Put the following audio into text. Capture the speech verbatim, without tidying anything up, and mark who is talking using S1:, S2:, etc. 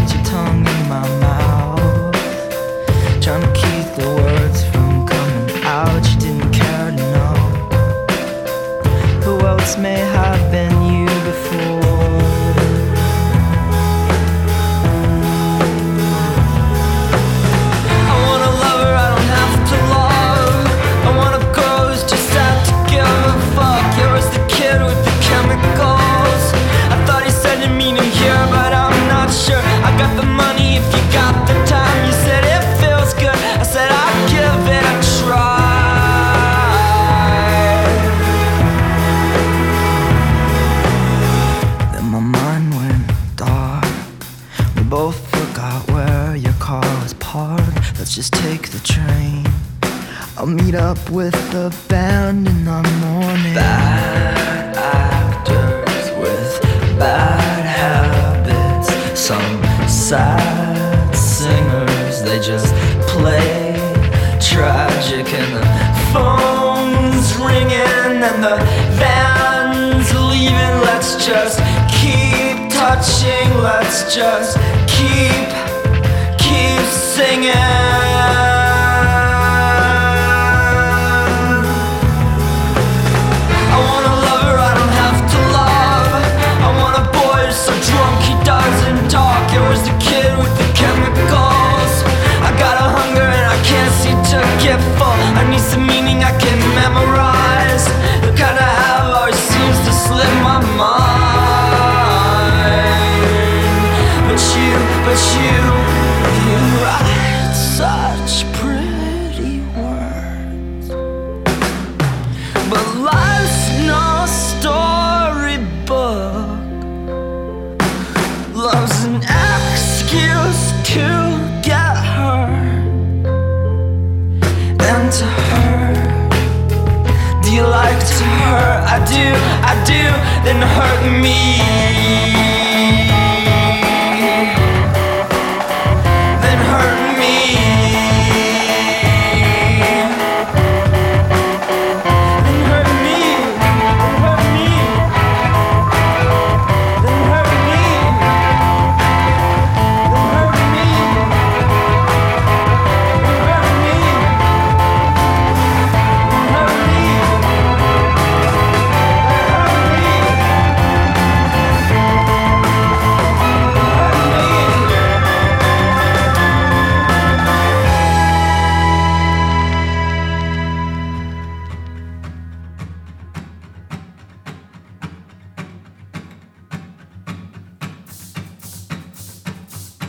S1: words, your tongue in my mouth, trying to keep the words from coming out. You didn't care to know who else may have been you before. I want a lover I don't have to love. I want a girl who's just out to give a fuck. You're as the kid with the chemicals. I thought he said you mean him here, but I'm not sure. I got the money if you got the time. You said it feels good. I said I'd give it a try. Then my mind went dark. We both forgot where your car was parked. Let's just take the train. I'll meet up with the band in the morning. Bad actors with bad habits. Some sad singers, they just play tragic. And the phone's ringing and the van's leaving. Let's just keep touching. Let's just keep, keep singing. Yours the kid with the chemicals. I got a hunger and I can't seem to get full. I need some meaning I can memorize. The kind I have always seems to slip my mind. But you, but you, you write such pretty words. But life's no storybook. Love's an excuse to get hurt. And to hurt, do you like to hurt? I do, I do, then hurt me.